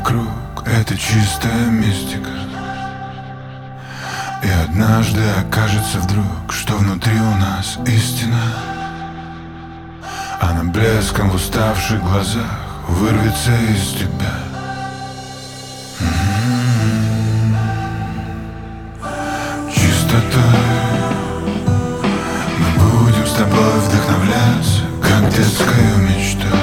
вокруг — это чистая мистика. И однажды окажется вдруг, что внутри у нас истина. Она блеском в уставших глазах вырвется из тебя. Чистотой мы будем с тобой вдохновляться, как детскою мечтой.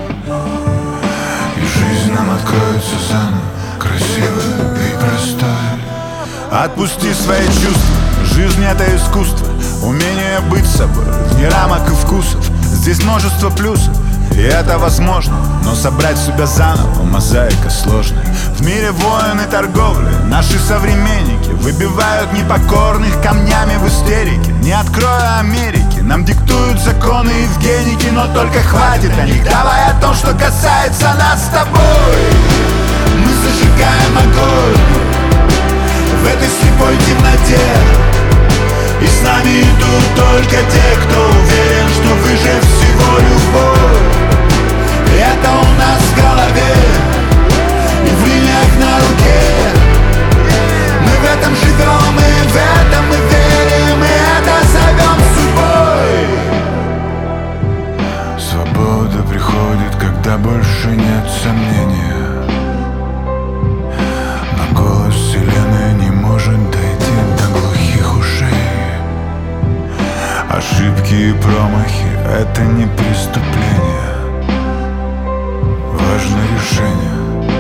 И жизнь нам откроется заново, красивой и простой. Отпусти свои чувства, жизнь — это искусство, умение быть собой, вне рамок и вкусов. Здесь множество плюсов, и это возможно, но собрать себя заново — мозаика сложная. В мире войн и торговли наши современники выбивают непокорных камнями в истерике. Не открою Америки, нам диктуют законы Евгеники, но только хватит о них, давай о том, что касается нас с тобой. Мы зажигаем огонь в этой слепой темноте, и с нами идут только те, кто уверен, что выше всего любовь. И это у нас в голове и в линиях на руке. Мы в этом живем, и в этом мы верим, и это зовем судьбой. Свобода приходит, когда больше нет сомнения. Но голос вселенной не может дойти до глухих ушей. Ошибки и промахи — это не преступление. Важно решение.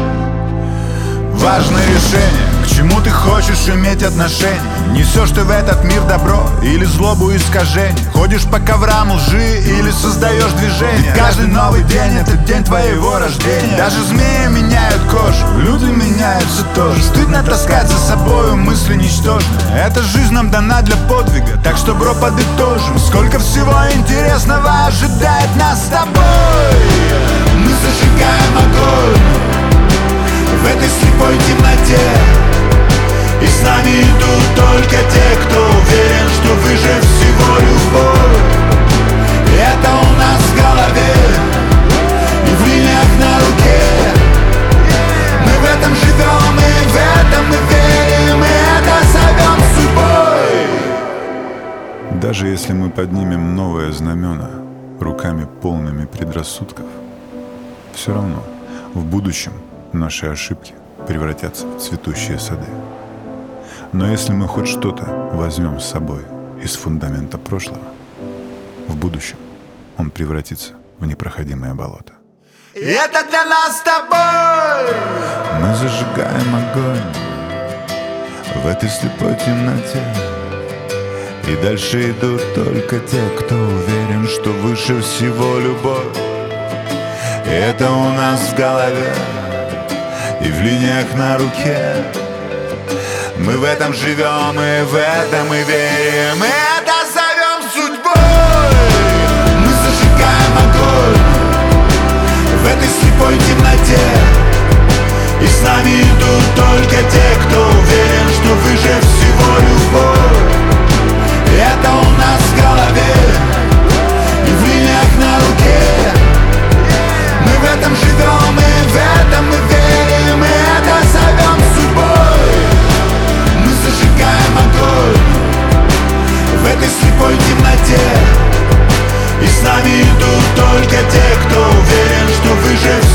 Важно решение, к чему ты хочешь иметь отношение. Несешь ты в этот мир добро или злобу и искажение. Ходишь по коврам лжи или создаешь движение. Ведь каждый новый день — это день твоего рождения. Даже змеи меняют кожу, люди меняются тоже. Стыдно таскать за собою мысли ничтожные. Эта жизнь нам дана для подвига, так что, бро, подытожим. Сколько всего интересного ожидает нас с тобой. Мы зажигаем огонь в этой слепой темноте, и с нами идут только те, кто уверен, что выше всего любовь. И это у нас в голове и в линиях на руке. Мы в этом живем, и в этом мы верим, и это зовем судьбой. Даже если мы поднимем новое знамена руками полными предрассудков, все равно в будущем наши ошибки превратятся в цветущие сады. Но если мы хоть что-то возьмем с собой из фундамента прошлого, в будущем он превратится в непроходимое болото. И это для нас с тобой. Мы зажигаем огонь в этой слепой темноте, и дальше идут только те, кто уверен, что выше всего любовь. И это у нас в голове и в линиях на руке. Мы в этом живем, и в этом мы верим, и это зовем судьбой. Мы зажигаем огонь в этой слепой темноте, и с нами идут только те, кто уверен, что выше всего любовь. И это у нас в голове и в линиях на руке. Мы в этом живем, и в этом мы верим, и это зовем судьбой. Мы зажигаем огонь в этой слепой темноте, и с нами идут только те, кто уверен, что выше всего.